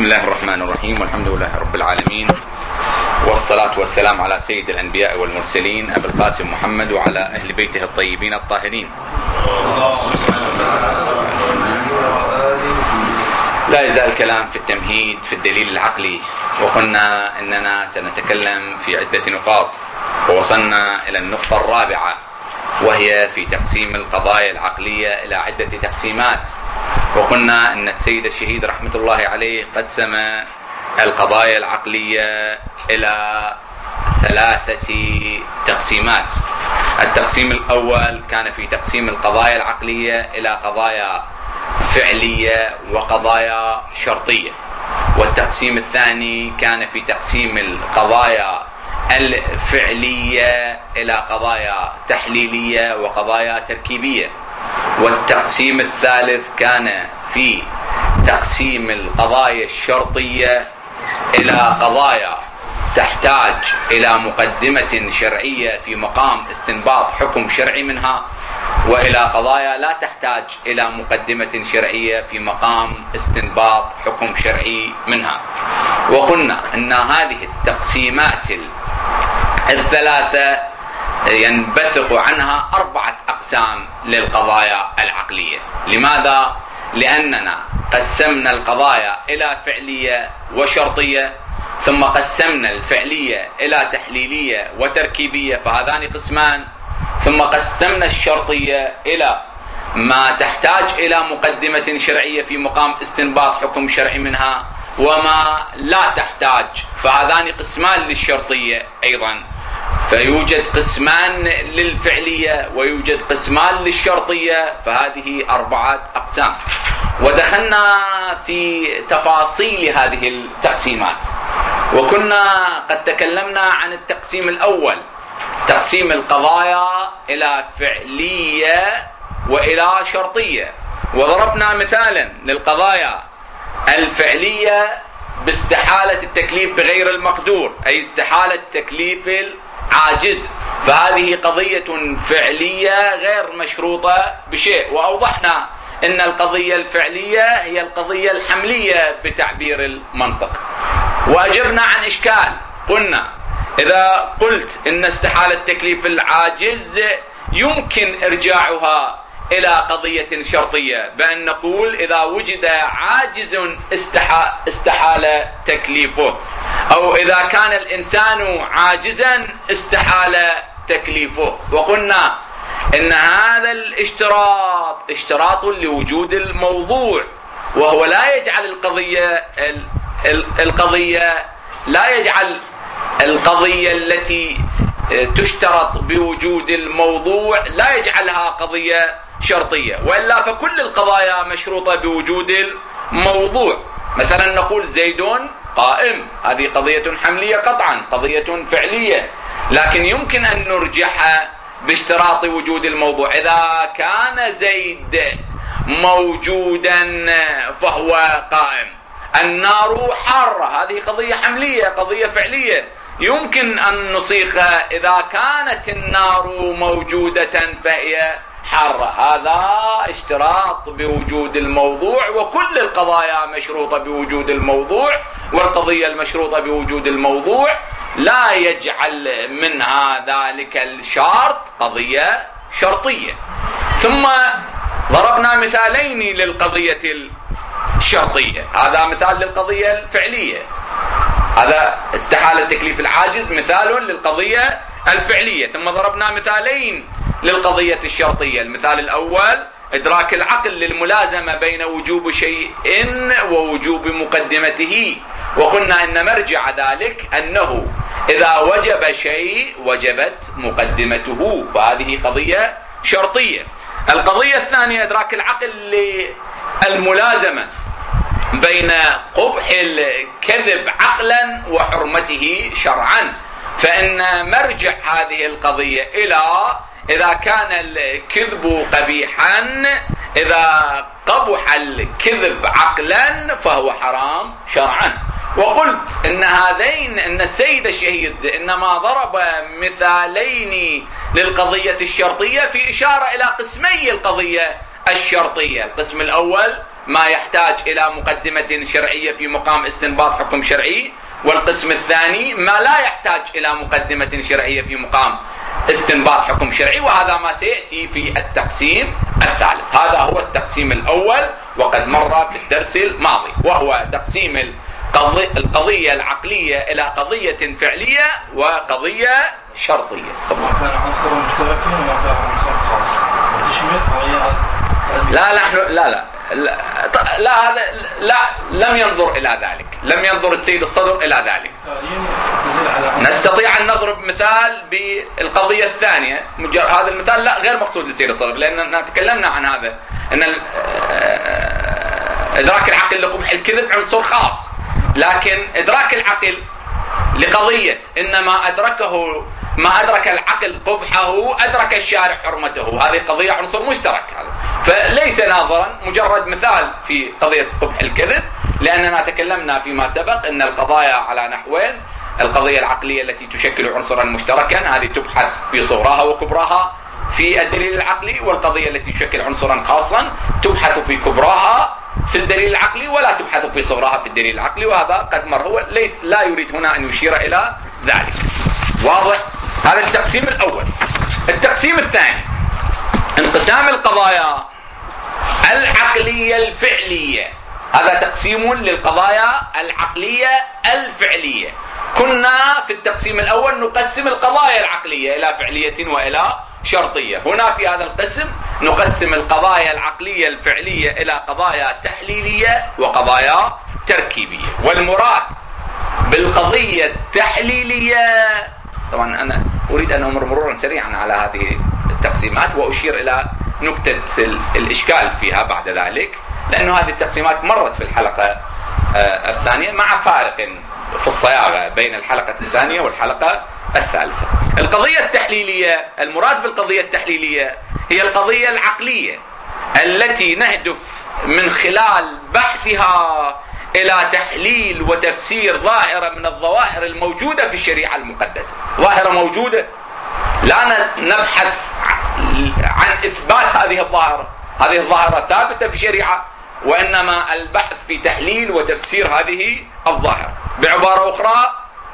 الله الرحمن الرحيم، والحمد لله رب العالمين، والصلاة والسلام على سيد الأنبياء والمرسلين أبي القاسم محمد وعلى أهل بيته الطيبين الطاهرين. لا يزال الكلام في التمهيد في الدليل العقلي، وقلنا أننا سنتكلم في عدة نقاط، ووصلنا إلى النقطة الرابعة، وهي في تقسيم القضايا العقلية إلى عدة تقسيمات. وقلنا أن السيد الشهيد رحمة الله عليه قسم القضايا العقلية إلى 3 تقسيمات. التقسيم الأول كان في تقسيم القضايا العقلية إلى قضايا فعلية وقضايا شرطية، والتقسيم الثاني كان في تقسيم القضايا الفعلية إلى قضايا تحليلية وقضايا تركيبية، والتقسيم الثالث كان في تقسيم القضايا الشرطية إلى قضايا تحتاج إلى مقدمة شرعية في مقام استنباط حكم شرعي منها، وإلى قضايا لا تحتاج إلى مقدمة شرعية في مقام استنباط حكم شرعي منها. وقلنا أن هذه التقسيمات الثلاثة ينبثق عنها 4 أقسام للقضايا العقلية. لماذا؟ لأننا قسمنا القضايا إلى فعلية وشرطية، ثم قسمنا الفعلية إلى تحليلية وتركيبية، فهذان قسمان، ثم قسمنا الشرطية إلى ما تحتاج إلى مقدمة شرعية في مقام استنباط حكم شرعي منها، وما لا تحتاج، فهذان قسمان للشرطية أيضا. فيوجد قسمان للفعلية ويوجد قسمان للشرطية، فهذه 4 أقسام. ودخلنا في تفاصيل هذه التقسيمات، وكنا قد تكلمنا عن التقسيم الأول، تقسيم القضايا إلى فعلية وإلى شرطية، وضربنا مثالا للقضايا الفعلية باستحالة التكليف بغير المقدور، أي استحالة تكليف العاجز، فهذه قضية فعلية غير مشروطة بشيء. وأوضحنا أن القضية الفعلية هي القضية الحملية بتعبير المنطق. وأجبنا عن إشكال، قلنا إذا قلت أن استحالة تكليف العاجز يمكن إرجاعها إلى قضية شرطية، بأن نقول إذا وجد عاجز استحال تكليفه، أو إذا كان الإنسان عاجزا استحال تكليفه. وقلنا إن هذا اشتراط لوجود الموضوع، وهو لا يجعل القضية التي تشترط بوجود الموضوع لا يجعلها قضية شرطية، وإلا فكل القضايا مشروطة بوجود الموضوع. مثلا نقول زيد قائم، هذه قضية حملية قطعا، قضية فعلية، لكن يمكن أن نرجحها باشتراط وجود الموضوع. إذا كان زيد موجودا فهو قائم. النار حارة، هذه قضية حملية، قضية فعلية، يمكن أن نصيغها إذا كانت النار موجودة فهي حارة، هذا اشتراط بوجود الموضوع. وكل القضايا مشروطة بوجود الموضوع، والقضية المشروطة بوجود الموضوع لا يجعل منها ذلك الشرط قضية شرطية. ثم ضربنا مثالين للقضية الشرطية، هذا مثال للقضية الفعلية، هذا استحالة تكليف العاجز مثال للقضية الفعلية. ثم ضربنا مثالين للقضية الشرطية. المثال الأول إدراك العقل للملازمة بين وجوب شيء ووجوب مقدمته، وقلنا إن مرجع ذلك أنه إذا وجب شيء وجبت مقدمته، فهذه قضية شرطية. القضية الثانية إدراك العقل للملازمة بين قبح الكذب عقلا وحرمته شرعا، فإن مرجع هذه القضية إلى إذا كان الكذب قبيحا، إذا قبح الكذب عقلا فهو حرام شرعا. وقلت إن السيد الشهيد إنما ضرب مثالين للقضية الشرطية في إشارة إلى قسمي القضية الشرطية. القسم الأول ما يحتاج إلى مقدمة شرعية في مقام استنباط حكم شرعي، والقسم الثاني ما لا يحتاج إلى مقدمة شرعية في مقام استنباط حكم شرعي، وهذا ما سيأتي في التقسيم الثالث. هذا هو التقسيم الأول وقد مر في الدرس الماضي، وهو تقسيم القضية العقلية إلى قضية فعلية وقضية شرطية. ما كان عنصر مشترك وما كان عنصر خاص تشمل قضية. لا هذا لا، لم ينظر إلى ذلك، لم ينظر السيد الصدر إلى ذلك. نستطيع أن نضرب مثال بالقضية الثانية، هذا المثال لا غير مقصود للسيد الصدر، لأننا تكلمنا عن هذا، أن إدراك العقل لقبح الكذب عنصر خاص، لكن إدراك العقل لقضية إنما ما أدرك العقل قبحه أدرك الشارع حرمته، هذه قضية عنصر مشترك هذا، فليس ناظرا مجرد مثال في قضية قبح الكذب، لأننا تكلمنا فيما سبق أن القضايا على نحوين: القضية العقلية التي تشكل عنصرا مشتركا هذه تبحث في صغراها وكبراها في الدليل العقلي، والقضية التي تشكل عنصرا خاصا تبحث في كبراها في الدليل العقلي ولا تبحث في صغرها في الدليل العقلي، وهذا قد مر، هو لا يريد هنا أن يشير إلى ذلك. واضح؟ هذا التقسيم الأول. التقسيم الثاني: انقسام القضايا العقلية الفعلية. هذا تقسيم للقضايا العقلية الفعلية. كنا في التقسيم الأول نقسم القضايا العقلية إلى فعلية وإلى شرطية. هنا في هذا القسم نقسم القضايا العقلية الفعلية إلى قضايا تحليلية وقضايا تركيبية. والمراد بالقضية التحليلية، طبعا أنا أريد أن أمر مرورا سريعا على هذه التقسيمات وأشير إلى نكتة الإشكال فيها بعد ذلك، لأن هذه التقسيمات مرت في الحلقة الثانية مع فارق في الصياغة بين الحلقة الثانية والحلقة الثالثة. القضية التحليلية، المراد بالقضية التحليلية هي القضية العقلية التي نهدف من خلال بحثها إلى تحليل وتفسير ظاهرة من الظواهر الموجودة في الشريعة المقدسة. ظاهرة موجودة، لا نبحث عن إثبات هذه الظاهرة، هذه الظاهرة ثابتة في الشريعة، وإنما البحث في تحليل وتفسير هذه الظاهرة. بعبارة أخرى،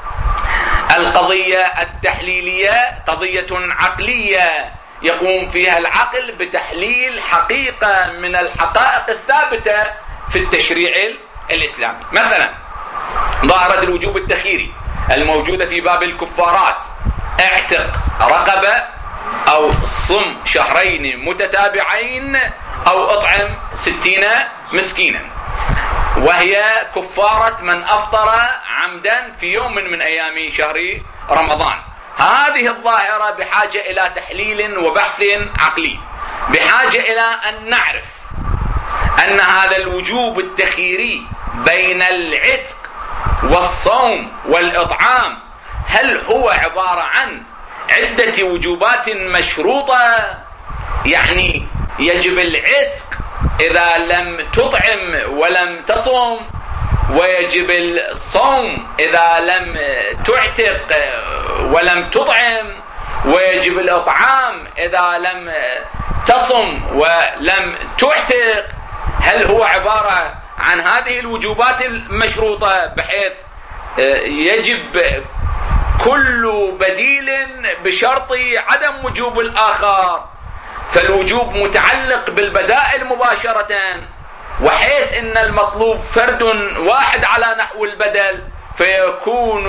القضية التحليلية قضية عقلية يقوم فيها العقل بتحليل حقيقة من الحقائق الثابتة في التشريع الإسلامي. مثلا ظاهرة الوجوب التخييري الموجودة في باب الكفارات: اعتق رقبة أو صم شهرين متتابعين أو أطعم 60 مسكينا، وهي كفارة من أفطر عمدا في يوم من أيام شهر رمضان. هذه الظاهرة بحاجة إلى تحليل وبحث عقلي، بحاجة إلى أن نعرف أن هذا الوجوب التخييري بين العتق والصوم والإطعام هل هو عبارة عن عدة وجوبات مشروطة، يعني يجب العتق إذا لم تطعم ولم تصم، ويجب الصوم إذا لم تعتق ولم تطعم، ويجب الإطعام إذا لم تصم ولم تعتق؟ هل هو عبارة عن هذه الوجوبات المشروطة بحيث يجب كل بديل بشرط عدم وجوب الآخر، فالوجوب متعلق بالبدائل مباشرة، وحيث إن المطلوب فرد واحد على نحو البدل فيكون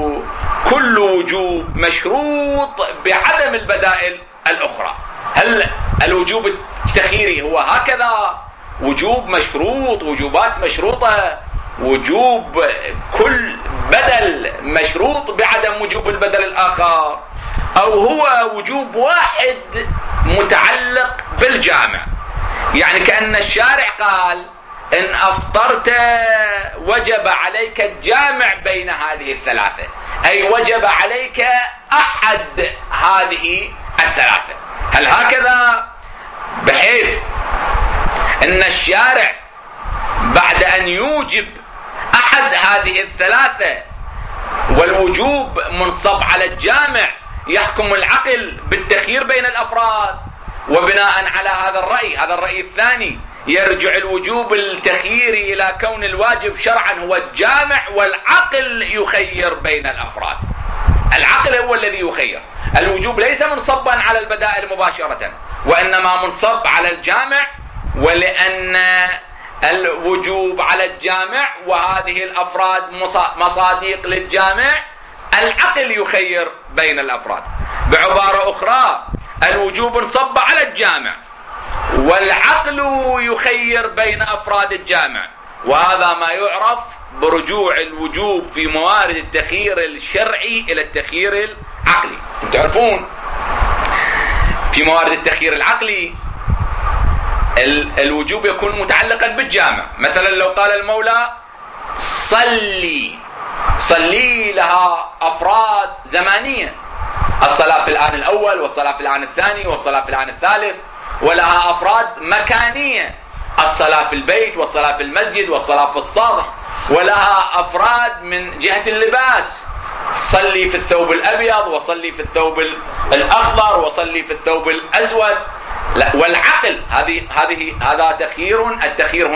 كل وجوب مشروط بعدم البدائل الأخرى؟ هل الوجوب التخييري هو هكذا وجوب مشروط، وجوبات مشروطة، وجوب كل بدل مشروط بعدم وجوب البدل الآخر، أو هو وجوب واحد متعلق بالجامع؟ يعني كأن الشارع قال إن أفطرت وجب عليك الجامع بين هذه الثلاثة، أي وجب عليك أحد هذه الثلاثة. هل هكذا؟ بحيث إن الشارع بعد أن يوجب أحد هذه الثلاثة والوجوب منصب على الجامع يحكم العقل بالتخيير بين الأفراد، وبناء على هذا الرأي الثاني يرجع الوجوب التخييري إلى كون الواجب شرعا هو الجامع، والعقل يخير بين الأفراد. العقل هو الذي يخير. الوجوب ليس منصبا على البدائل مباشرة، وإنما منصب على الجامع، ولأن الوجوب على الجامع وهذه الأفراد مصاديق للجامع، العقل يخير بين الأفراد. بعبارة أخرى، الوجوب انصب على الجامع والعقل يخير بين أفراد الجامع، وهذا ما يعرف برجوع الوجوب في موارد التخيير الشرعي إلى التخيير العقلي. تعرفون في موارد التخيير العقلي الوجوب يكون متعلقا بالجامع. مثلا لو قال المولى صلي لها أفراد زمانية، الصلاة في الآن الأول والصلاة في الآن الثاني والصلاة في الآن الثالث، ولها أفراد مكانية، الصلاة في البيت والصلاة في المسجد والصلاة في السطح، ولها أفراد من جهة اللباس، صلي في الثوب الأبيض وصلي في الثوب الأخضر وصلي في الثوب الأسود. لا، والعقل هذا تخيير. التخيير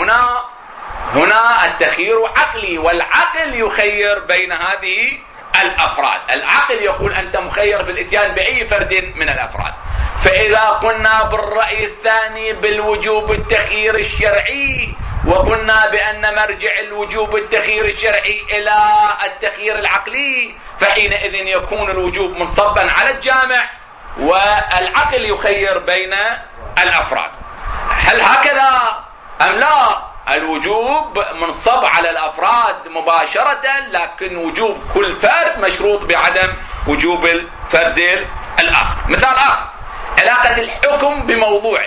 هنا التخيير عقلي، والعقل يخير بين هذه الأفراد. العقل يقول أنت مخير بالإتيان بأي فرد من الأفراد. فإذا قلنا بالرأي الثاني بالوجوب التخيير الشرعي، وقلنا بأن مرجع الوجوب التخيير الشرعي إلى التخيير العقلي، فحينئذ يكون الوجوب منصبا على الجامع والعقل يخير بين الأفراد. هل هكذا أم لا؟ الوجوب منصب على الأفراد مباشرة، لكن وجوب كل فرد مشروط بعدم وجوب الفرد الآخر. مثال آخر، علاقة الحكم بموضوعه،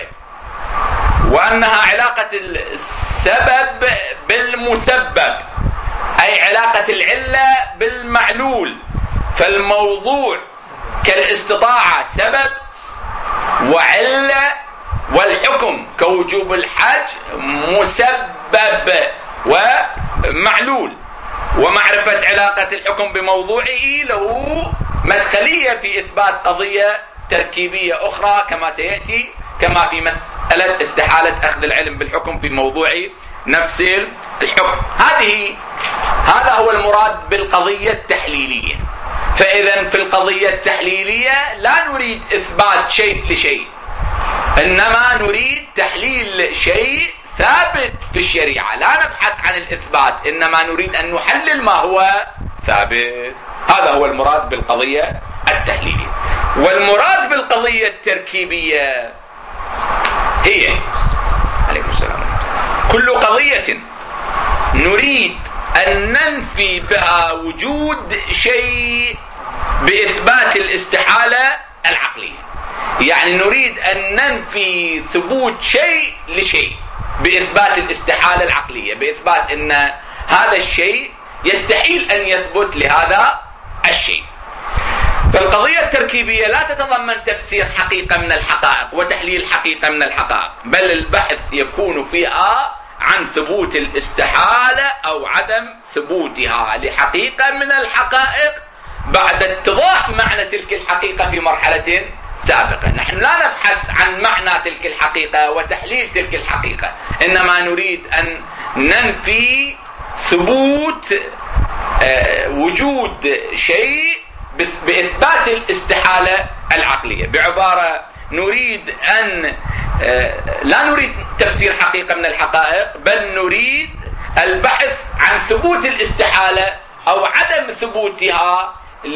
وأنها علاقة السبب بالمسبب، أي علاقة العلة بالمعلول. فالموضوع كالاستطاعة سبب وعلة، والحكم كوجوب الحج مسبب ومعلول. ومعرفة علاقة الحكم بموضوعه له مدخلية في إثبات قضية تركيبية أخرى كما سيأتي، كما في مسألة استحالة أخذ العلم بالحكم في موضوع نفس الحكم. هذا هو المراد بالقضية التحليلية. فإذا في القضية التحليلية لا نريد إثبات شيء لشيء، إنما نريد تحليل شيء ثابت في الشريعة. لا نبحث عن الإثبات، إنما نريد أن نحلل ما هو ثابت. هذا هو المراد بالقضية التحليلية. والمراد بالقضية التركيبية هي عليكم السلام كل قضية نريد أن ننفي بها وجود شيء بإثبات الاستحالة العقلية. يعني نريد أن ننفي ثبوت شيء لشيء بإثبات الاستحالة العقلية، بإثبات أن هذا الشيء يستحيل أن يثبت لهذا الشيء. فالقضية التركيبية لا تتضمن تفسير حقيقة من الحقائق وتحليل حقيقة من الحقائق، بل البحث يكون فيها عن ثبوت الاستحالة أو عدم ثبوتها لحقيقة من الحقائق بعد اتضاح معنى تلك الحقيقة في مرحلة سابقة. نحن لا نبحث عن معنى تلك الحقيقة وتحليل تلك الحقيقة، إنما نريد أن ننفي ثبوت وجود شيء بإثبات الاستحالة العقلية. بعبارة نريد أن لا نريد تفسير حقيقة من الحقائق، بل نريد البحث عن ثبوت الاستحالة أو عدم ثبوتها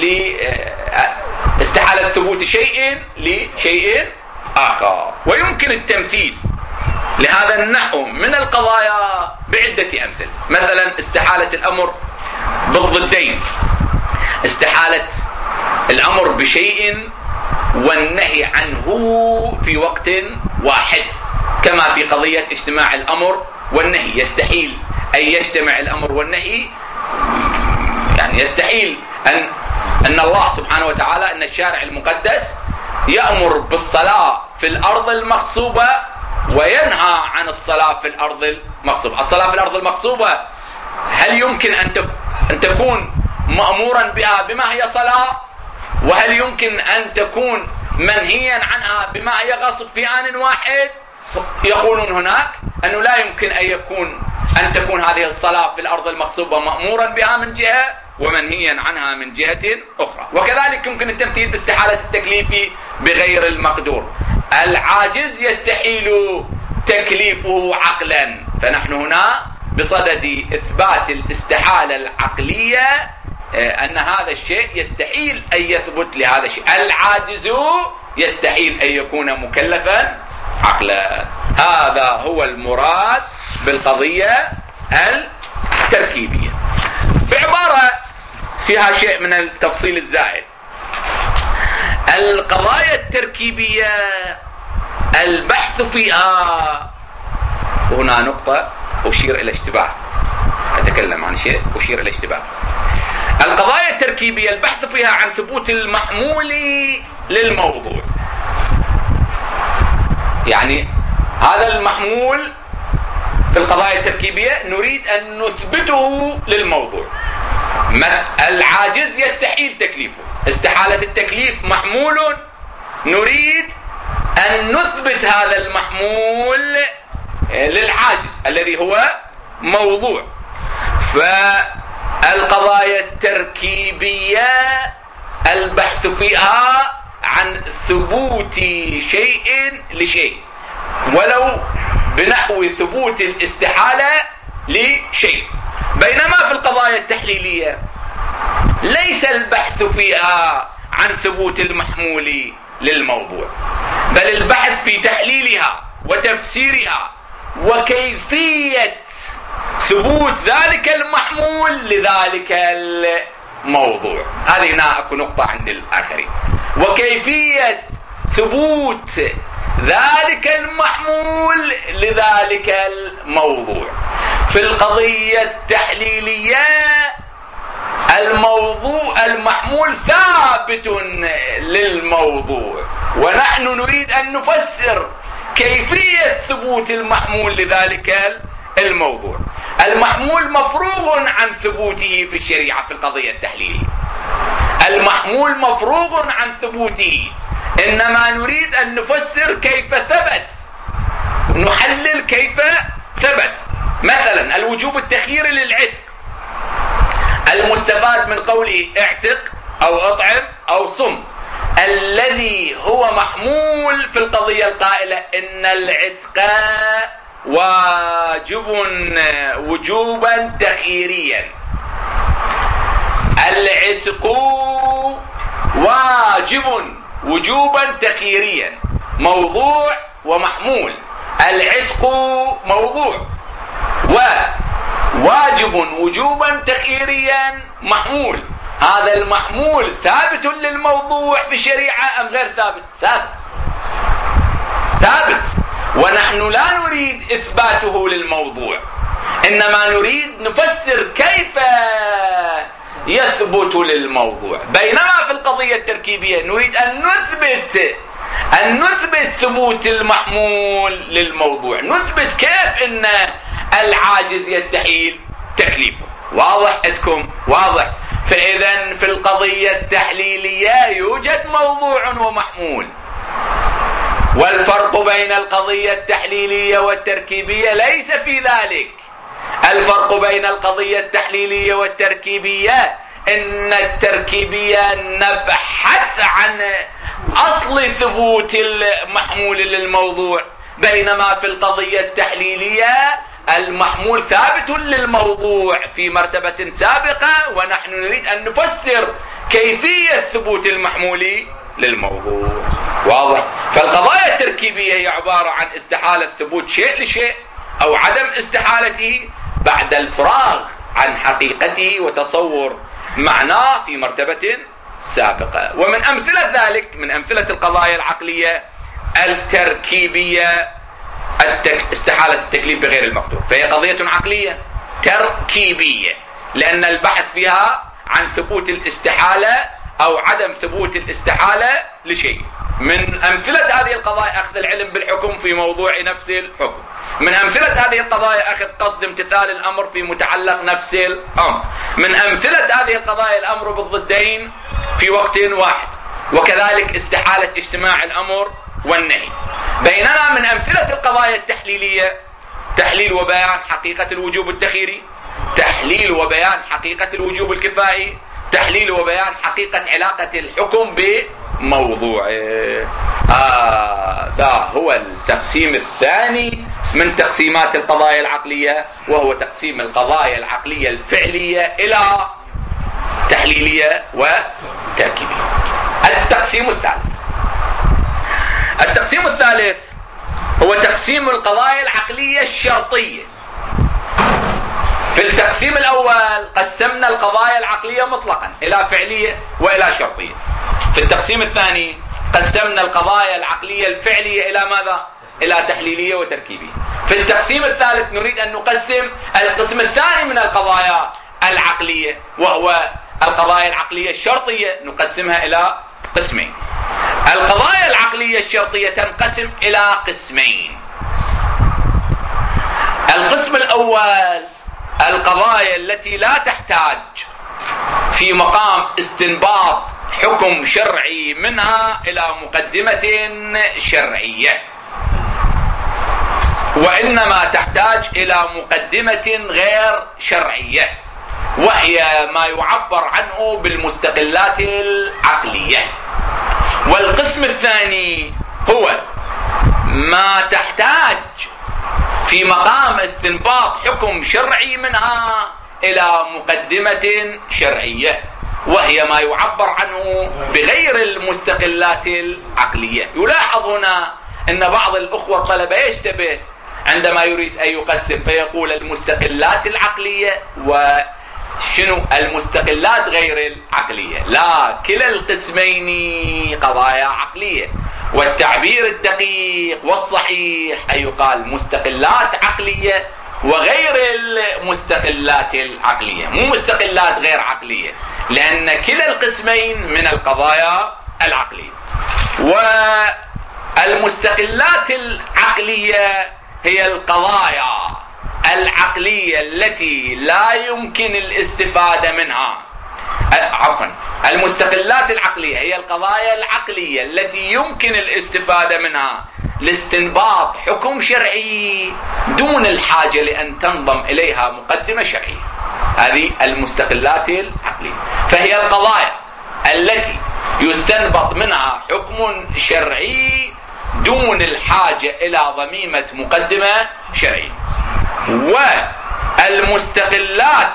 لاستحالة ثبوت شيء لشيء آخر. ويمكن التمثيل لهذا النحو من القضايا بعدة أمثلة. مثلا استحالة الأمر بالضدين، استحالة الأمر بشيء والنهي عنه في وقت واحد، كما في قضية اجتماع الأمر والنهي. يستحيل أن يجتمع الأمر والنهي، يعني يستحيل أن الله سبحانه وتعالى، أن الشارع المقدس يأمر بالصلاة في الأرض المغصوبة وينهى عن الصلاة في الأرض المغصوبة. الصلاة في الأرض المغصوبة هل يمكن أن تكون مأمورا بها بما هي صلاة؟ وهل يمكن أن تكون منهيا عنها بما هي غصب في آن واحد؟ يقولون هناك أنه لا يمكن أن تكون هذه الصلاة في الأرض المغصوبة مأمورا بها من جهة ومنهيا عنها من جهة أخرى. وكذلك يمكن التمثيل باستحالة التكليف بغير المقدور. العاجز يستحيل تكليفه عقلا، فنحن هنا بصدد إثبات الاستحالة العقلية، أن هذا الشيء يستحيل أن يثبت لهذا الشيء. العاجز يستحيل أن يكون مكلفا عقلا. هذا هو المراد بالقضية التركيبية. بعبارة فيها شيء من التفصيل الزائد، القضايا التركيبية البحث فيها، هنا نقطة أشير إلى اشتباه، أتكلم عن شيء أشير إلى اشتباه. القضايا التركيبية البحث فيها عن ثبوت المحمول للموضوع، يعني هذا المحمول في القضايا التركيبية نريد أن نثبته للموضوع. العاجز يستحيل تكليفه، استحالة التكليف محمول، نريد أن نثبت هذا المحمول للعاجز الذي هو موضوع. فالقضايا التركيبية البحث فيها عن ثبوت شيء لشيء، ولو بنحو ثبوت الاستحالة لشيء. بينما في القضايا التحليلية ليس البحث فيها عن ثبوت المحمول للموضوع، بل البحث في تحليلها وتفسيرها وكيفية ثبوت ذلك المحمول لذلك الموضوع. هذه هنا أكو نقطة عند الآخرين، وكيفية ثبوت ذلك المحمول لذلك الموضوع. في القضية التحليلية المحمول ثابت للموضوع، ونحن نريد أن نفسر كيفية ثبوت المحمول لذلك الموضوع. المحمول مفروغ عن ثبوته في الشريعة في القضية التحليلية، المحمول مفروغ عن ثبوته، إنما نريد أن نفسر كيف ثبت، نحلل كيف ثبت. مثلا الوجوب التخييري للعتق المستفاد من قوله اعتق أو اطعم أو صم، الذي هو محمول في القضية القائلة إن العتق واجب وجوبا تخييريا. العتق واجب وجوبا تخييريا، موضوع ومحمول. العتق موضوع وواجب وجوبا تخييريا محمول. هذا المحمول ثابت للموضوع في الشريعة أم غير ثابت؟ ثابت، ونحن لا نريد إثباته للموضوع، إنما نريد نفسر كيف يثبت للموضوع. بينما في القضية التركيبية نريد أن نثبت ثبوت المحمول للموضوع، نثبت كيف إن العاجز يستحيل تكليفه. واضح عندكم؟ واضح. فإذا في القضية التحليلية يوجد موضوع ومحمول، والفرق بين القضية التحليلية والتركيبية ليس في ذلك. الفرق بين القضية التحليلية والتركيبية إن التركيبية نبحث عن أصل ثبوت المحمول للموضوع، بينما في القضية التحليلية المحمول ثابت للموضوع في مرتبة سابقة، ونحن نريد أن نفسر كيفية ثبوت المحمول للموضوع. واضح؟ فالقضايا التركيبية هي عبارة عن استحالة ثبوت شيء لشيء أو عدم استحالته بعد الفراغ عن حقيقته وتصور معناه في مرتبة سابقة. ومن أمثلة ذلك، من أمثلة القضايا العقلية التركيبية استحالة التكليف بغير المقدور، فهي قضية عقلية تركيبية، لأن البحث فيها عن ثبوت الاستحالة أو عدم ثبوت الاستحالة لشيء. من أمثلة هذه القضايا أخذ العلم بالحكم في موضوع نفس الحكم. من أمثلة هذه القضايا أخذ قصد امتثال الأمر في متعلق نفس الأمر. من أمثلة هذه القضايا الأمر بالضدين في وقت واحد، وكذلك استحالة اجتماع الأمر والنهي. بينما من أمثلة القضايا التحليلية تحليل وبيان حقيقة الوجوب التخيري، تحليل وبيان حقيقة الوجوب الكفائي، تحليل وبيان حقيقة علاقة الحكم بموضوعه. هذا هو التقسيم الثاني من تقسيمات القضايا العقلية، وهو تقسيم القضايا العقلية الفعلية إلى تحليلية وتركيبية. التقسيم الثالث هو تقسيم القضايا العقلية الشرطية. في التقسيم الأول قسمنا القضايا العقلية مطلقا إلى فعلية وإلى شرطية. في التقسيم الثاني قسمنا القضايا العقلية الفعلية إلى ماذا؟ إلى تحليلية وتركيبية. في التقسيم الثالث نريد أن نقسم القسم الثاني من القضايا العقلية، وهو القضايا العقلية الشرطية، نقسمها إلى قسمين. القضايا العقلية الشرطية تنقسم إلى قسمين. القسم الأول القضايا التي لا تحتاج في مقام استنباط حكم شرعي منها إلى مقدمة شرعية، وإنما تحتاج إلى مقدمة غير شرعية، وهي ما يعبر عنه بالمستقلات العقلية. والقسم الثاني هو ما تحتاج في مقام استنباط حكم شرعي منها إلى مقدمة شرعية، وهي ما يعبر عنه بغير المستقلات العقلية. يلاحظ هنا أن بعض الأخوة الطلبة يشتبه عندما يريد أن يقسم فيقول المستقلات العقلية وشنو المستقلات غير العقلية. لا، كلا القسمين قضايا عقلية، والتعبير الدقيق والصحيح أن يقال مستقلات عقلية وغير المستقلات العقلية، مو مستقلات غير عقلية، لأن كلا القسمين من القضايا العقلية. والمستقلات العقلية هي القضايا العقلية التي لا يمكن الاستفادة منها. المستقلات العقلية هي القضايا العقلية التي يمكن الاستفادة منها لاستنباط حكم شرعي دون الحاجة لأن تنضم إليها مقدمة شرعية. هذه المستقلات العقلية. فهي القضايا التي يستنبط منها حكم شرعي دون الحاجة إلى ضميمة مقدمة شرعية. والمستقلات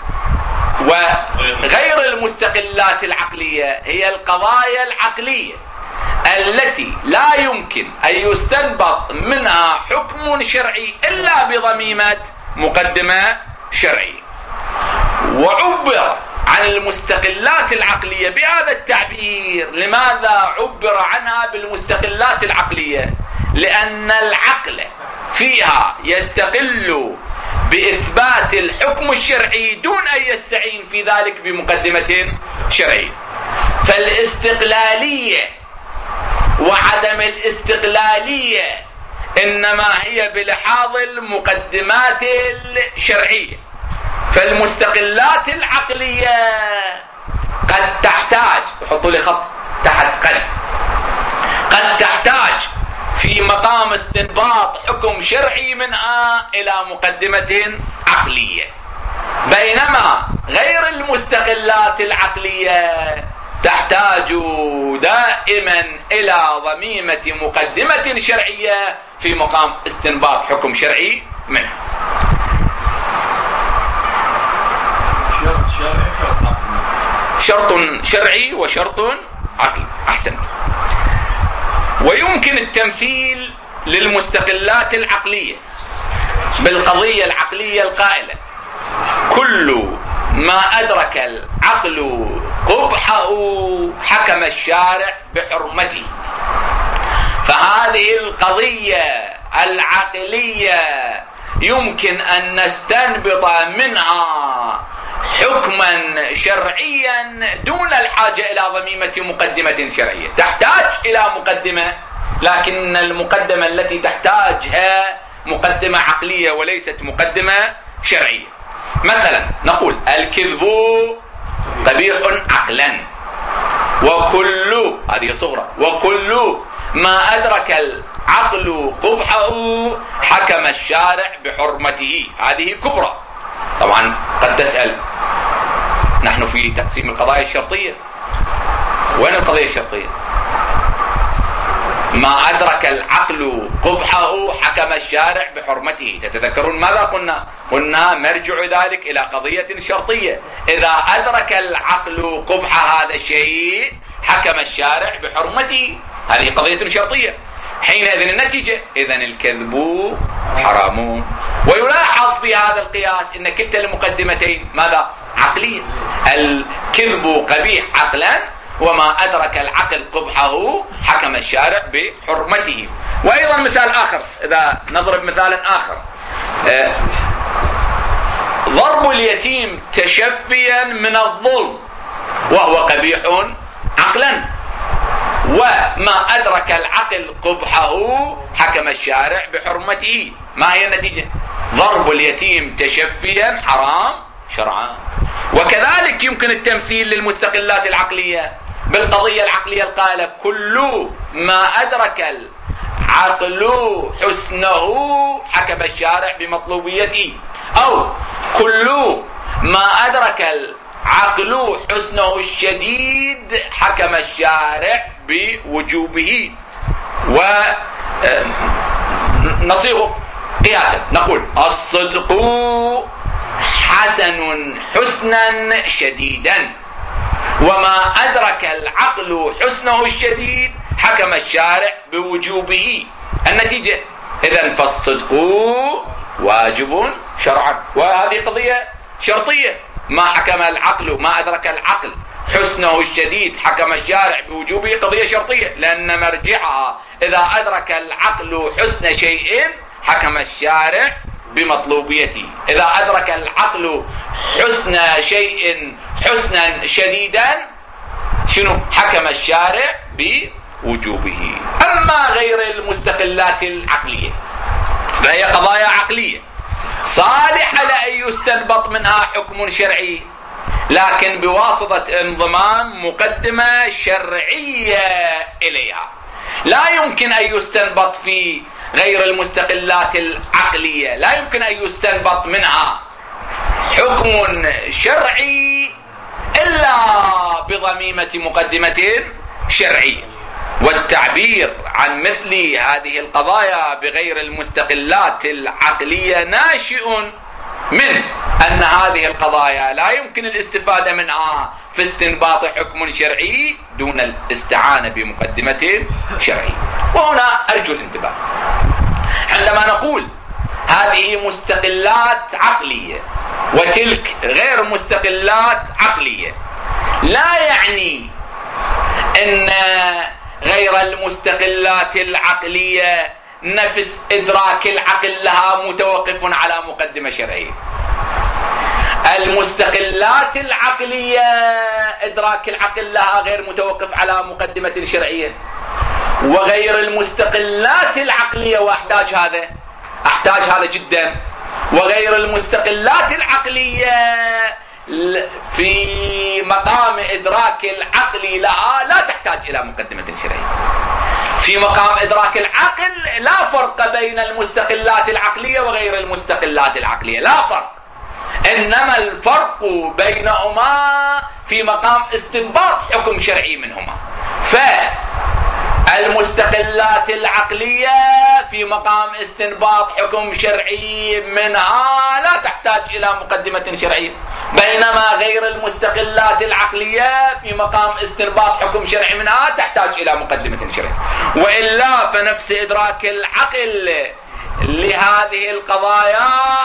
وغير المستقلات العقلية هي القضايا العقلية التي لا يمكن أن يستنبط منها حكم شرعي إلا بضميمة مقدمة شرعية. وعبر عن المستقلات العقلية بهذا التعبير. لماذا عبر عنها بالمستقلات العقلية؟ لأن العقل فيها يستقل بإثبات الحكم الشرعي دون أن يستعين في ذلك بمقدمة شرعية. فالاستقلالية وعدم الاستقلالية إنما هي بلحاظ المقدمات الشرعية. فالمستقلات العقلية قد تحتاج، حطوا لي خط تحت قد تحتاج في مقام استنباط حكم شرعي منها إلى مقدمة عقلية، بينما غير المستقلات العقلية تحتاج دائما إلى ضميمة مقدمة شرعية في مقام استنباط حكم شرعي منها. شرط شرعي وشرط عقلي. أحسن. ويمكن التمثيل للمستقلات العقلية بالقضية العقلية القائلة: كل ما أدرك العقل قبحه حكم الشارع بحرمته. فهذه القضية العقلية يمكن أن نستنبط منها حكما شرعيا دون الحاجة إلى ضميمة مقدمة شرعية. تحتاج إلى مقدمة، لكن المقدمة التي تحتاجها مقدمة عقلية وليست مقدمة شرعية. مثلا نقول الكذب قبيح عقلا، وكل هذه صغرى، وكل ما أدرك العقل قبحه حكم الشارع بحرمته. هذه كبرى. طبعا قد تسأل، نحن في تقسيم القضايا الشرطية، وين القضية الشرطية؟ ما أدرك العقل قبحه حكم الشارع بحرمته. تتذكرون ماذا قلنا؟ قلنا مرجع ذلك إلى قضية شرطية. إذا أدرك العقل قبح هذا الشيء حكم الشارع بحرمته. هذه قضية شرطية. حينئذ النتيجة إذن الكذب حرام. ويلاحظ في هذا القياس أن كلتا المقدمتين ماذا؟ عقلية. الكذب قبيح عقلا، وما أدرك العقل قبحه حكم الشارع بحرمته. وأيضا مثال آخر، إذا نضرب مثالا آخر، ضرب اليتيم تشفيا من الظلم وهو قبيح عقلا، وما أدرك العقل قبحه حكم الشارع بحرمته. ما هي النتيجة؟ ضرب اليتيم تشفيا حرام شرعا. وكذلك يمكن التمثيل للمستقلات العقلية بالقضية العقلية القائلة كل ما أدرك العقل حسنه حكم الشارع بمطلوبيته، أو كل ما أدرك العقل حسنه الشديد حكم الشارع بوجوبه. ونصيغ قياسا نقول الصدق حسن حسنا شديدا، وما أدرك العقل حسنه الشديد حكم الشارع بوجوبه. النتيجة إذن فالصدق واجب شرعا. وهذه قضية شرطية. ما حكم العقل، ما أدرك العقل حسنه الشديد حكم الشارع بوجوبه، قضية شرطية، لأن مرجعها إذا أدرك العقل حسن شيء حكم الشارع بمطلوبيته. إذا أدرك العقل حسن شيء حسنا شديدا شنو؟ حكم الشارع بوجوبه. أما غير المستقلات العقلية فهي قضايا عقلية صالحة لأن يستنبط منها حكم شرعي، لكن بواسطة انضمام مقدمة شرعية إليها. لا يمكن أن يستنبط في غير المستقلات العقلية، لا يمكن أن يستنبط منها حكم شرعي إلا بضميمة مقدمة شرعية. والتعبير عن مثل هذه القضايا بغير المستقلات العقلية ناشئ من أن هذه القضايا لا يمكن الاستفادة منها في استنباط حكم شرعي دون الاستعانة بمقدمة شرعية. وهنا أرجو الانتباه، عندما نقول هذه مستقلات عقلية وتلك غير مستقلات عقلية، لا يعني أن غير المستقلات العقلية نفس إدراك العقل لها متوقف على مقدمة شرعية. المستقلات العقلية إدراك العقل لها غير متوقف على مقدمة شرعية، وغير المستقلات العقلية، وأحتاج هذا جدا، وغير المستقلات العقلية في مقام إدراك العقل لها لا تحتاج إلى مقدمة شرعية. في مقام إدراك العقل لا فرق بين المستقلات العقلية وغير المستقلات العقلية، لا فرق، إنما الفرق بينهما في مقام استنباط حكم شرعي منهما. فالمستقلات العقلية في مقام استنباط حكم شرعي منها لا تحتاج إلى مقدمة شرعية، بينما غير المستقلات العقلية في مقام استنباط حكم شرعي منها تحتاج إلى مقدمة شرعية. وإلا فنفس إدراك العقل لهذه القضايا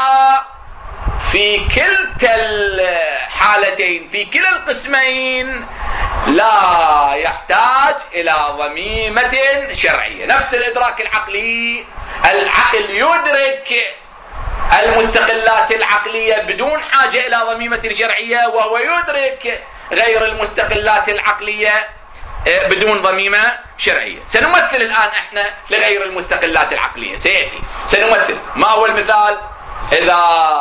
في كلتا الحالتين، في كلا القسمين، لا يحتاج إلى ضميمة شرعية. نفس الإدراك العقلي، العقل يدرك المستقلات العقلية بدون حاجة إلى ضميمة شرعية، وهو يدرك غير المستقلات العقلية بدون ضميمة شرعية. سنمثل الآن احنا لغير المستقلات العقلية، سيأتي سنمثل. ما هو المثال؟ إذا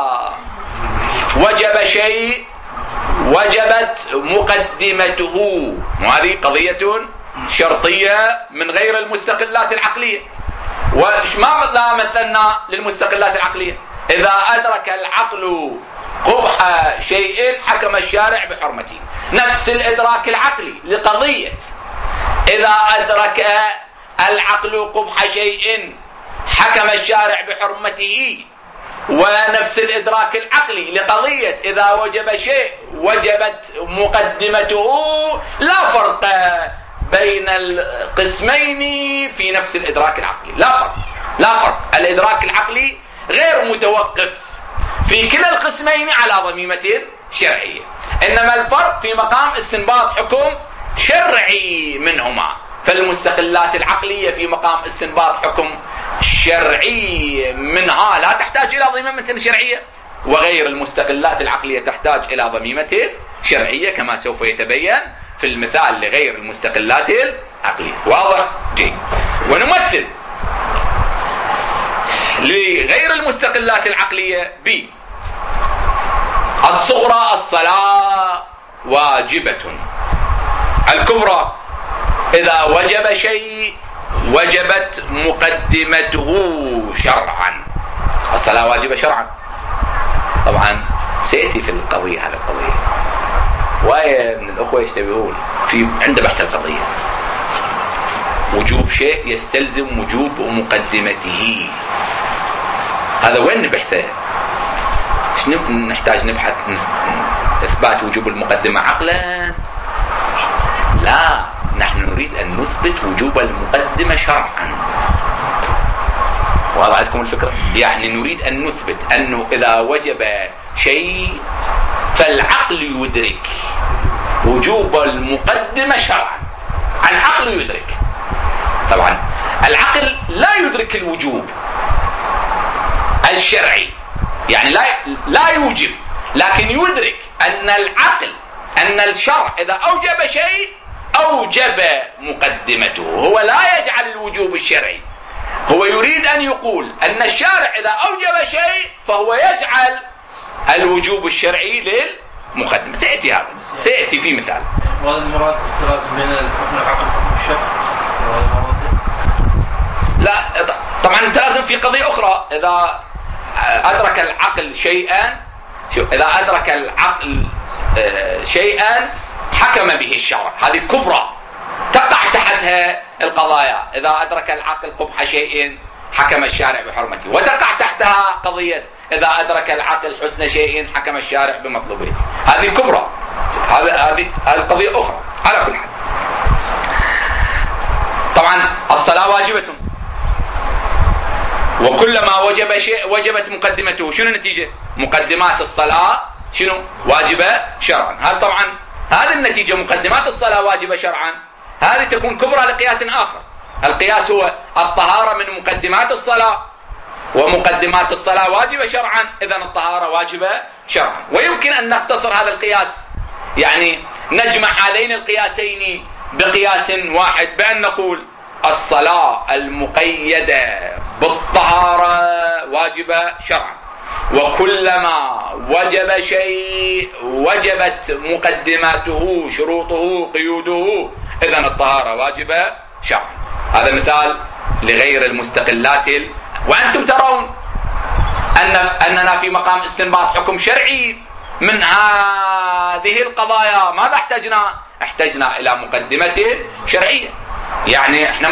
وجب شيء وجبت مقدمته، وهذه قضية شرطية من غير المستقلات العقلية. وما مثلنا للمستقلات العقلية؟ إذا أدرك العقل قبح شيء حكم الشارع بحرمته. نفس الإدراك العقلي لقضية إذا أدرك العقل قبح شيء حكم الشارع بحرمته، ونفس الإدراك العقلي لقضية إذا وجب شيء وجبت مقدمته. لا فرق بين القسمين في نفس الإدراك العقلي، لا فرق. الإدراك العقلي غير متوقف في كلا القسمين على ضميمة شرعية، إنما الفرق في مقام استنباط حكم شرعي منهما. فالمستقلات العقلية في مقام استنباط حكم شرعي منها لا تحتاج إلى ضميمة شرعية، وغير المستقلات العقلية تحتاج إلى ضميمة شرعية كما سوف يتبين في المثال لغير المستقلات العقلية. واضح؟ جيد. ونمثل لغير المستقلات العقلية ب الصغرى الصلاة واجبة، الكبرى إذا وجب شيء وجبت مقدمته شرعا. الصلاة واجبة شرعا، طبعا سيأتي في القضية هذه القضية، واية من الأخوة يشتبهون في عند بحث القضية. وجوب شيء يستلزم وجوب مقدمته، هذا وين نبحثه؟ نحتاج نبحث إثبات وجوب المقدمة عقلا؟ لا، نحن نريد أن نثبت وجوب المقدمة شرعا. واضح لكم الفكرة؟ يعني نريد أن نثبت أنه إذا وجب شيء فالعقل يدرك وجوب المقدمة شرعا. العقل يدرك، طبعا العقل لا يدرك الوجوب الشرعي، يعني لا يوجب، لكن يدرك أن العقل أن الشرع إذا أوجب شيء أوجب مقدمته. هو لا يجعل الوجوب الشرعي، هو يريد أن يقول أن الشارع إذا أوجب شيء فهو يجعل الوجوب الشرعي للمقدمة. سيأتي هذا، سيأتي في مثال. وهذا المراد اختلاف بين الحكم العقل والحكم الشرعي. لا طبعا أنت لازم في قضية أخرى. إذا أدرك العقل شيئا، إذا أدرك العقل شيئا حكم به الشرع، هذه كبرى تقع تحتها القضايا. إذا أدرك العقل قبح شيء حكم الشارع بحرمته، وتقع تحتها قضية إذا أدرك العقل حسن شيء حكم الشارع بمطلوبيته. هذه كبرى، هذه قضية أخرى. على كل حال، طبعا الصلاة واجبة، وكلما وجب شيء وجبت مقدمته. شنو النتيجة؟ مقدمات الصلاة شنو؟ واجبة شرعا. هذا طبعا هذه النتيجة، مقدمات الصلاة واجبة شرعا، هذه تكون كبرى لقياس آخر. القياس هو الطهارة من مقدمات الصلاة، ومقدمات الصلاة واجبة شرعا، إذن الطهارة واجبة شرعا. ويمكن أن نختصر هذا القياس، يعني نجمع هذين القياسين بقياس واحد بأن نقول الصلاة المقيدة بالطهارة واجبة شرعا، وكلما وجب شيء وجبت مقدماته شروطه قيوده، إذن الطهارة واجبة شرعا. هذا مثال لغير المستقلات. وأنتم ترون أننا في مقام استنباط حكم شرعي من هذه القضايا. ماذا احتجنا إلى مقدمة شرعية. يعني احنا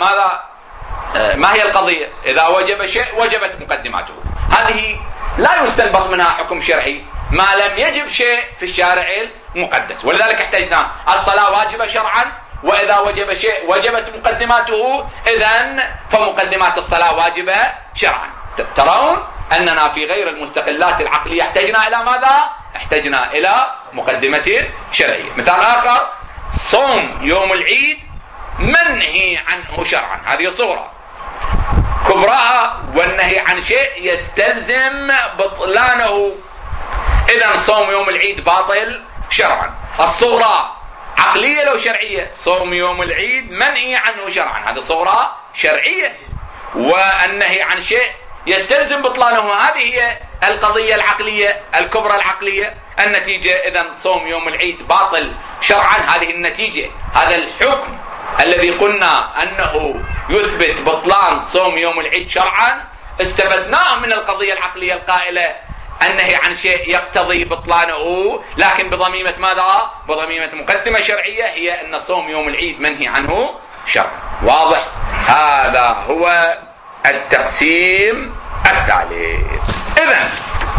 ما هي القضية؟ إذا وجب شيء وجبت مقدماته، هذه لا يستنبط منها حكم شرعي ما لم يجب شيء في الشارع المقدس. ولذلك احتجنا الصلاة واجبة شرعا، وإذا وجب شيء وجبت مقدماته، إذن فمقدمات الصلاة واجبة شرعا. ترون أننا في غير المستقلات العقلية احتجنا إلى ماذا؟ احتجنا إلى مقدمة شرعية. مثال آخر، صوم يوم العيد منهي عنه شرعا، هذه صغرى. كبراها والنهي عن شيء يستلزم بطلانه، إذن صوم يوم العيد باطل شرعا. الصغرى عقلية لو شرعية، صوم يوم العيد منهي عنه شرعا، هذا صغرى شرعية. والنهي عن شيء يستلزم بطلانه، هذه هي القضية العقلية الكبرى العقلية. النتيجة إذن صوم يوم العيد باطل شرعا، هذه النتيجة، هذا الحكم الذي قلنا أنه يثبت بطلان صوم يوم العيد شرعا استفدناه من القضية العقلية القائلة النهي عن شيء يقتضي بطلانه، لكن بضميمة ماذا؟ بضميمة مقدمة شرعية هي أن صوم يوم العيد منهي عنه شرعا. واضح؟ هذا هو التقسيم الثالث. إذن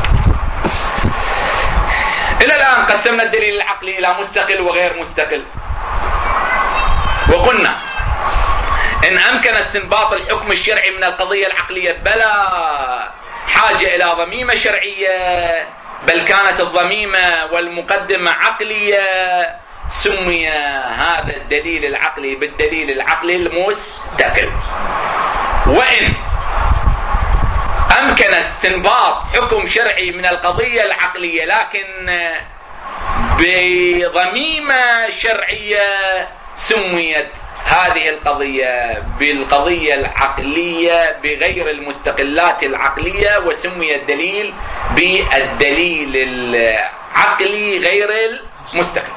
إلى الآن قسمنا الدليل العقلي إلى مستقل وغير مستقل، وقلنا إن أمكن استنباط الحكم الشرعي من القضية العقلية بلا حاجة إلى ضميمة شرعية، بل كانت الضميمة والمقدمة عقلية، سمي هذا الدليل العقلي بالدليل العقلي المستقل. وإن أمكن استنباط حكم شرعي من القضية العقلية لكن بضميمة شرعية، سميت هذه القضية بالقضية العقلية بغير المستقلات العقلية، وسمي الدليل بالدليل العقلي غير المستقل.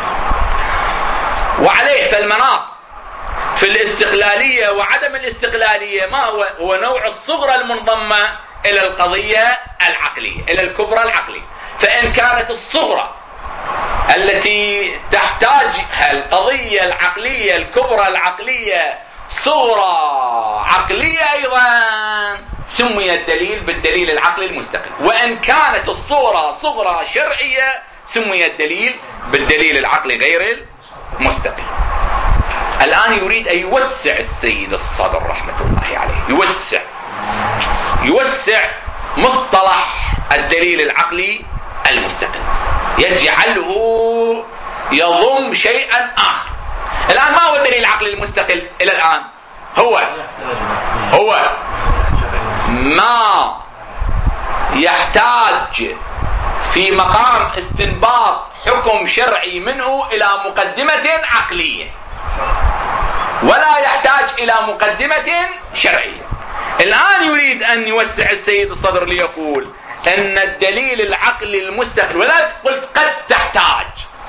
وعليه فالمناط في الاستقلالية وعدم الاستقلالية ما هو نوع الصغرى المنضمة إلى القضية العقلية، إلى الكبرى العقلية. فإن كانت الصغرى التي تحتاجها القضية العقلية الكبرى العقلية صغرى عقلية أيضا، سمي الدليل بالدليل العقلي المستقل. وإن كانت الصغرى صغرى شرعية، سمي الدليل بالدليل العقلي غير المستقل. الآن يريد أن يوسع السيد الصدر رحمة الله عليه، يوسع مصطلح الدليل العقلي المستقل، يجعله يضم شيئا آخر. الآن ما هو الدليل العقلي المستقل إلى الآن؟ هو ما يحتاج في مقام استنباط حكم شرعي منه إلى مقدمة عقلية، ولا يحتاج إلى مقدمة شرعية. الآن يريد أن يوسع السيد الصدر ليقول أن الدليل العقلي المستقل، ولا قلت قد تحتاج،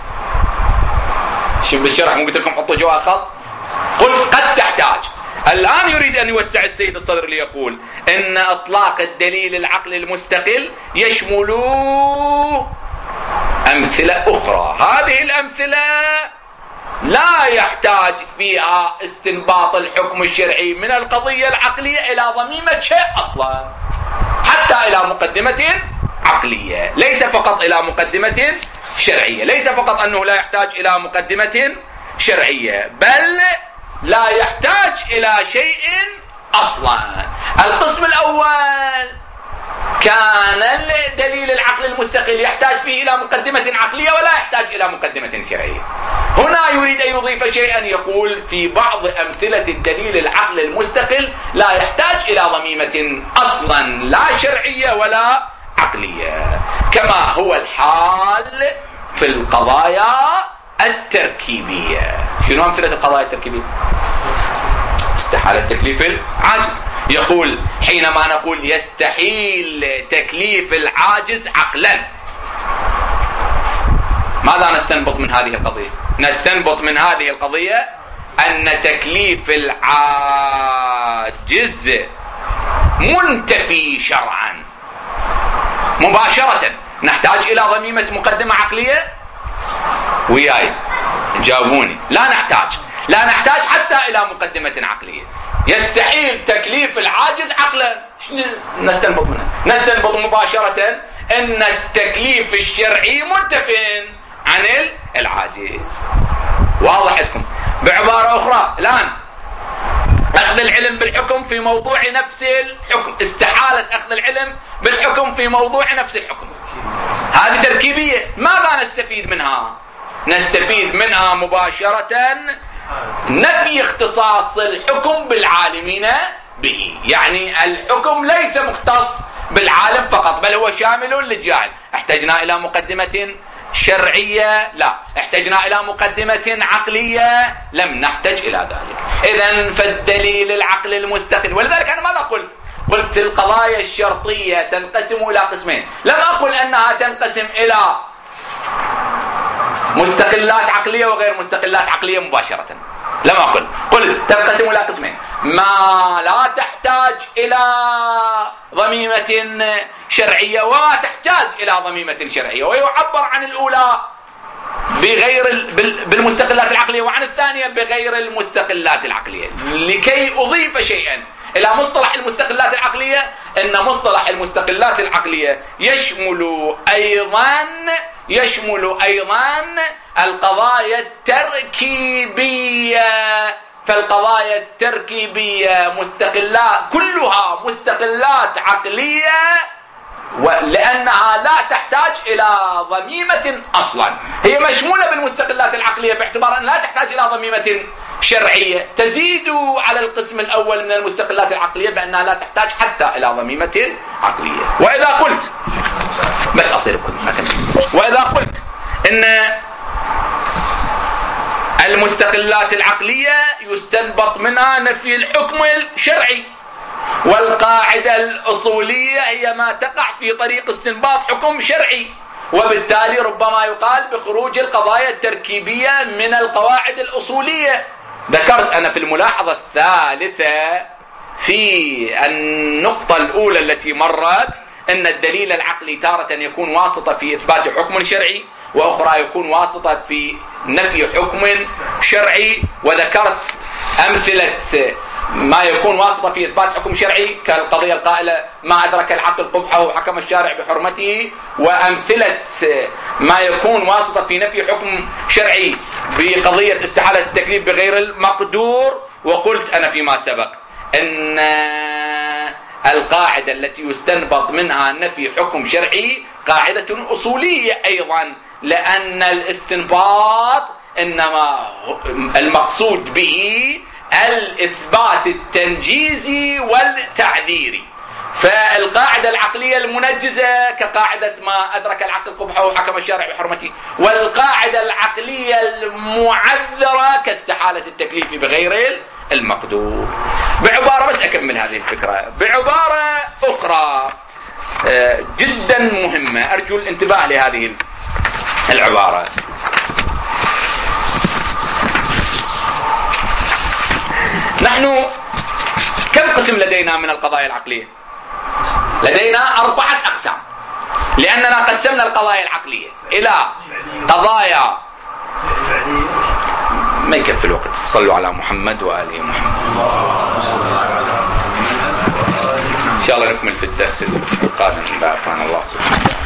شوف بالشرح مو قلت لكم حطوا جوا خط، قلت قد تحتاج. الآن يريد أن يوسع السيد الصدر ليقول أن إطلاق الدليل العقلي المستقل يشمل أمثلة أخرى، هذه الأمثلة لا يحتاج فيها استنباط الحكم الشرعي من القضية العقلية إلى ضميمة شيء أصلا، حتى إلى مقدمة عقلية، ليس فقط إلى مقدمة شرعية، ليس فقط أنه لا يحتاج إلى مقدمة شرعية، بل لا يحتاج إلى شيء أصلا. القسم الأول كان الدليل العقلي المستقل يحتاج فيه إلى مقدمة عقلية ولا يحتاج إلى مقدمة شرعية. هنا يريد أن يضيف شيئا، يقول في بعض أمثلة الدليل العقلي المستقل لا يحتاج إلى ضميمة أصلا لا شرعية ولا عقلية، كما هو الحال في القضايا التركيبية. شنو أمثلة القضايا التركيبية؟ استحالة تكليف العاجز. يقول حينما نقول يستحيل تكليف العاجز عقلا، ماذا نستنبط من هذه القضية؟ نستنبط من هذه القضية أن تكليف العاجز منتفي شرعا مباشرة. نحتاج إلى ضميمة مقدمة عقلية؟ وياي جاوبوني. لا نحتاج حتى إلى مقدمة عقلية. يستحيل تكليف العاجز عقلا. نستنبط منها؟ نستنبط مباشرة أن التكليف الشرعي منتفي عن العاجز. واضح عندكم؟ بعبارة أخرى، الآن أخذ العلم بالحكم في موضوع نفس الحكم، استحالة أخذ العلم بالحكم في موضوع نفس الحكم، هذه تركيبية. ماذا نستفيد منها؟ نستفيد منها مباشرة نفي اختصاص الحكم بالعالمين به، يعني الحكم ليس مختص بالعالم فقط، بل هو شامل للجاهل. احتجنا إلى مقدمة شرعية؟ لا. احتجنا إلى مقدمة عقلية؟ لم نحتج إلى ذلك. إذن فالدليل العقلي المستقل، ولذلك أنا ماذا قلت؟ قلت القضايا الشرطية تنقسم إلى قسمين، لم أقل أنها تنقسم إلى مستقلات عقلية وغير مستقلات عقلية مباشرة، لم أقل، قلت تنقسم إلى قسمين: ما لا تحتاج إلى ضميمة شرعية وما تحتاج إلى ضميمة شرعية، ويعبر عن الأولى بالمستقلات العقلية وعن الثانية بغير المستقلات العقلية. لكي أضيف شيئا إلى مصطلح المستقلات العقلية، إن مصطلح المستقلات العقلية يشمل أيضا القضايا التركيبية. فالقضايا التركيبية مستقلات، كلها مستقلات عقلية، لأنها لا تحتاج إلى ضميمة أصلا. هي مشمولة بالمستقلات العقلية باعتبار أن لا تحتاج إلى ضميمة شرعية، تزيد على القسم الأول من المستقلات العقلية بأنها لا تحتاج حتى إلى ضميمة عقلية. وإذا قلت بس أصير وإذا قلت إن المستقلات العقلية يستنبط منها نفي الحكم الشرعي، والقاعدة الأصولية هي ما تقع في طريق استنباط حكم شرعي، وبالتالي ربما يقال بخروج القضايا التركيبية من القواعد الأصولية. ذكرت أنا في الملاحظة الثالثة في النقطة الأولى التي مرت أن الدليل العقلي تارة يكون واسطة في إثبات حكم شرعي، وأخرى يكون واسطة في نفي حكم شرعي، وذكرت أمثلة ما يكون واسطة في إثبات حكم شرعي كالقضية القائلة ما أدرك العقل قبحه وحكم الشارع بحرمته، وأمثلة ما يكون واسطة في نفي حكم شرعي بقضية استحالة التكليف بغير المقدور. وقلت أنا فيما سبق أن القاعدة التي يستنبط منها نفي حكم شرعي قاعدة أصولية أيضا، لأن الاستنباط إنما المقصود به الإثبات التنجيزي والتعذيري. فالقاعدة العقلية المنجزة كقاعدة ما أدرك العقل قبحه وحكم الشارع بحرمته، والقاعدة العقلية المعذرة كاستحالة التكليف بغير المقدور. بعبارة بس أكمل هذه الفكرة بعبارة أخرى جدا مهمة، أرجو الانتباه لهذه العبارة. نحن كم قسم لدينا من القضايا العقلية؟ لدينا 4 أقسام، لأننا قسمنا القضايا العقلية إلى قضايا ما يكفي الوقت. صلوا على محمد وآل محمد. إن شاء الله نكمل في الدرس القادم إذا أعطانا الله سبحانه.